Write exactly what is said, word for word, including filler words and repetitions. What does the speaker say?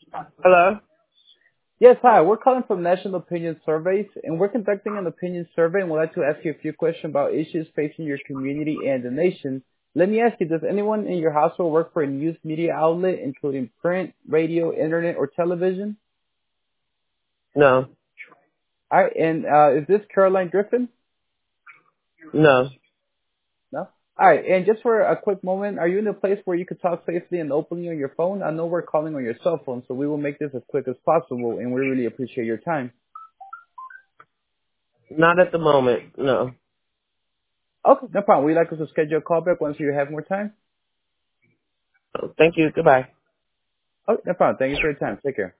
Hello? Yes, hi. We're calling from National Opinion Surveys, and we're conducting an opinion survey, and we'd like to ask you a few questions about issues facing your community and the nation. Let me ask you, does anyone in your household work for a news media outlet, including print, radio, internet, or television? No. All right, and uh, is this Caroline Griffin? No. No? All right, and just for a quick moment, are you in a place where you could talk safely and openly on your phone? I know we're calling on your cell phone, so we will make this as quick as possible, and we really appreciate your time. Not at the moment. No. Okay, no problem. We'd like us to schedule a call back once you have more time. Thank you. Goodbye. Okay, no problem. Thank you for your time. Take care.